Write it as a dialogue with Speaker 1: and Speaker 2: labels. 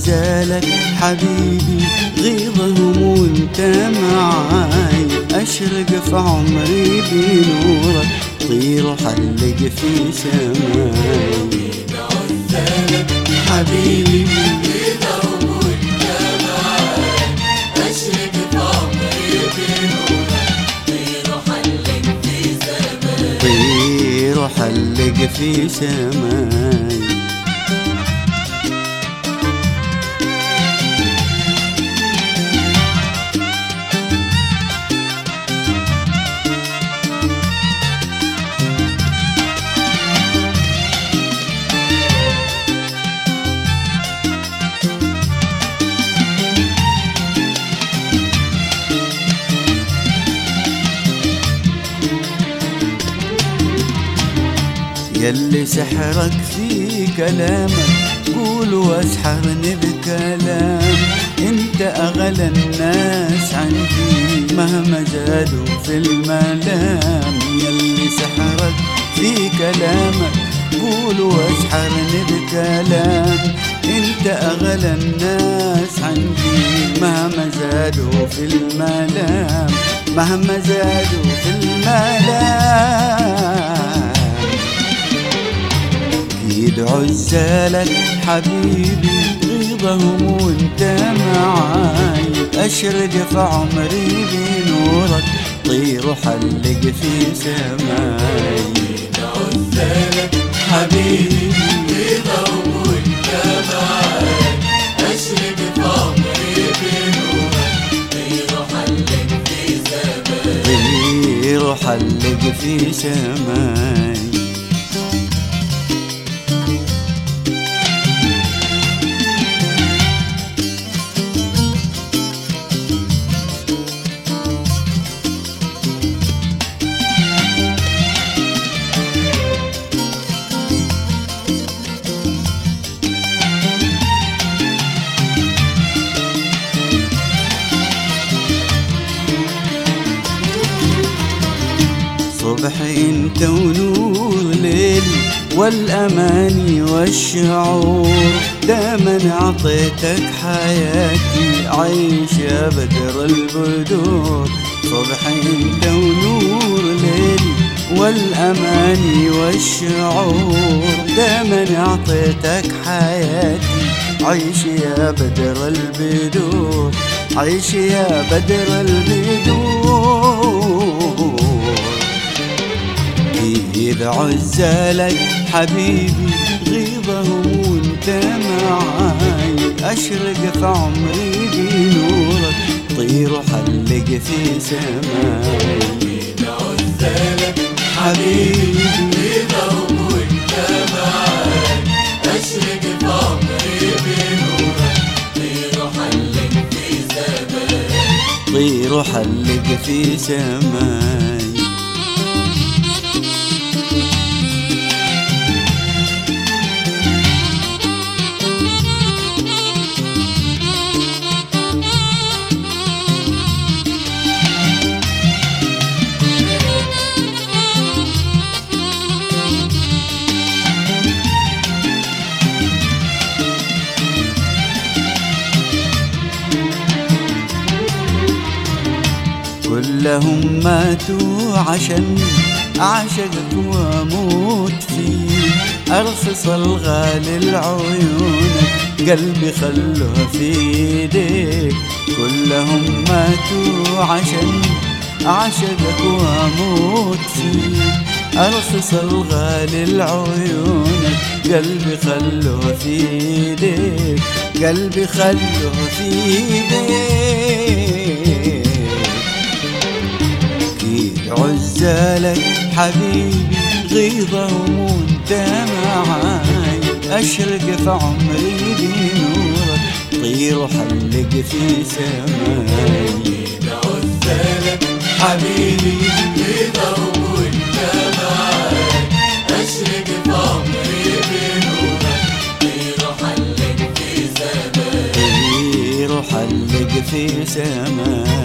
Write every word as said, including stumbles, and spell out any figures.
Speaker 1: عزالك حبيبي غيظهم وانت معاي، أشرق في عمري بنورك طير وحلق في سماي.
Speaker 2: عيد عزالك
Speaker 1: حبيبي
Speaker 2: غيظهم وانت معاي، أشرق في عمري بنورك طير وحلق في سماي.
Speaker 1: طير وحلق في سماي. يلي سحرك في كلامك قول واسحرني بكلام، انت اغلى الناس عندي مهما زادوا في الملام. يلي سحرك في كلامك قول واسحرني بكلام، انت اغلى الناس عندي مهما زادوا في الملام، مهما زادوا في الملام. عيد عزالك حبيبي غيظهم وانت معاي، أشرق في عمري بنورك طير وحلق في سماي.
Speaker 2: عيد عزالك حبيبي غيظهم وانت معاي، أشرق في عمري بنورك طير وحلق في سماي.
Speaker 1: طير وحلق في سماي. صبح انت ونور ليل والاماني والشعور، دايما اعطيتك حياتي عيش يا بدر البدور. صبح انت ونور ليل والاماني والشعور، دايما اعطيتك حياتي عيش يا بدر البدور، عيش يا بدر البدور. عيد عزالك حبيبي غيظهم وانت معاي، أشرق في عمري بنورك طير وحلق في سماي.
Speaker 2: عيد عزالك
Speaker 1: حبيبي
Speaker 2: غيظهم وانت معاي، أشرق في عمري بنورك طير وحلق في سماي.
Speaker 1: طير وحلق في سماي. كلهم ماتوا عشان أعشقك وأموت فيك، أرخص الغالي لعيونك قلبي خلوها في ايديك. كلهم ماتوا عشان أعشقك وأموت فيك، أرخص الغالي لعيونك قلبي خلوها في ايديك، قلبي خلوها في ايديك. عزالك حبيبي غيظهم وانت معاي، أشرق في عمري بنورك طير وحلق في سماي.
Speaker 2: عيد عزالك حبيبي غيظهم وانت معاي، أشرق في عمري بنورك طير وحلق في سماي.
Speaker 1: طير وحلق في سماي.